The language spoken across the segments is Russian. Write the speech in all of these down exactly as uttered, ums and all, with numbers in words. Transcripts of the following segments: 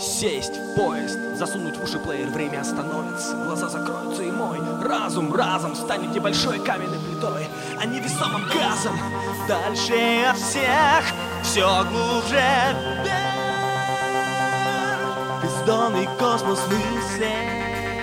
Сесть в поезд, засунуть в уши плеер, время остановится. Глаза закроются, и мой разум разом станет небольшой каменной плитой, а невесомым газом. Дальше от всех, все глубже вверх, бездонный космос мыслей.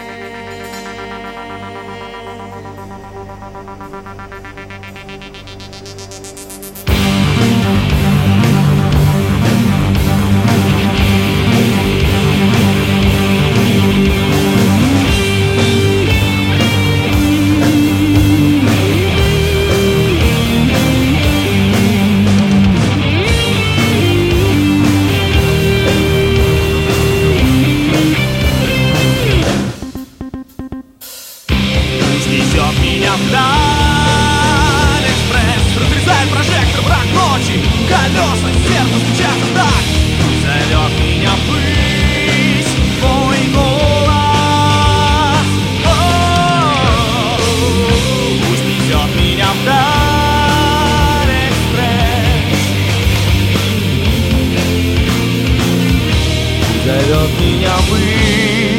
Несет меня вдаль экспресс, разрезает прожектор, мрак ночи, колеса, сердце стучатся так. Зовет меня ввысь мой голос. О-о-о-о. Пусть несет меня вдаль экспресс, зовет меня ввысь.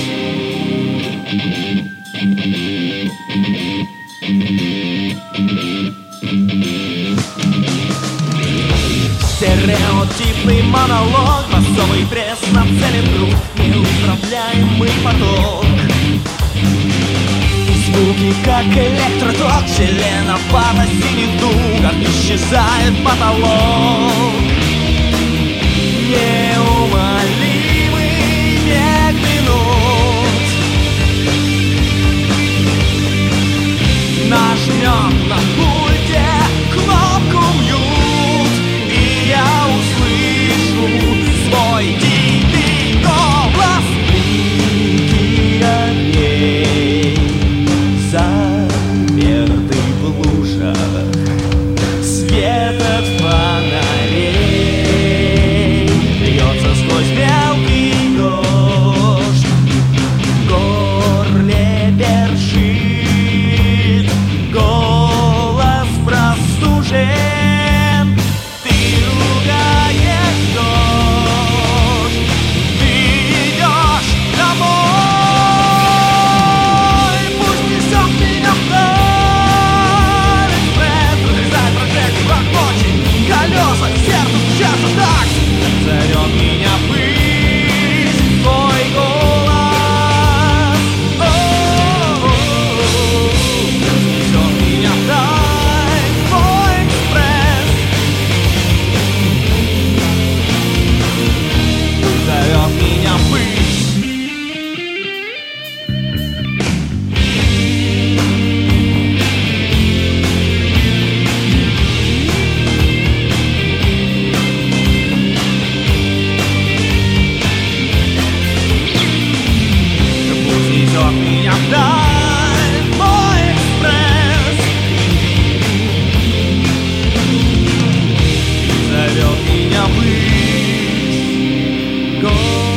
Стереотипный монолог, басовый пресс нацелен друг, неуправляемый поток. И звуки, как электроток, членопата синий дух, исчезает потолок. Неумолимый век минут нажмем на пульте кнопку мьют, и я услышу свой дикий голос. Блики огней заперты в лужах, свет от фонарей льется сквозь мелкий дождь, в горле першит голос простужен. Ты ругаешь дождь, ты идешь домой. Пусть несет меня вдаль экспресс, разрезает прожектор, враг ночи, колеса, сердце стучатся так. Зовет меня ввысь твой голос. О-о-о-о. Пусть несет меня вдаль твой экспресс, зовет меня ввысь. Пусть несет меня вдаль мой экспресс, зовет меня ввысь. Go.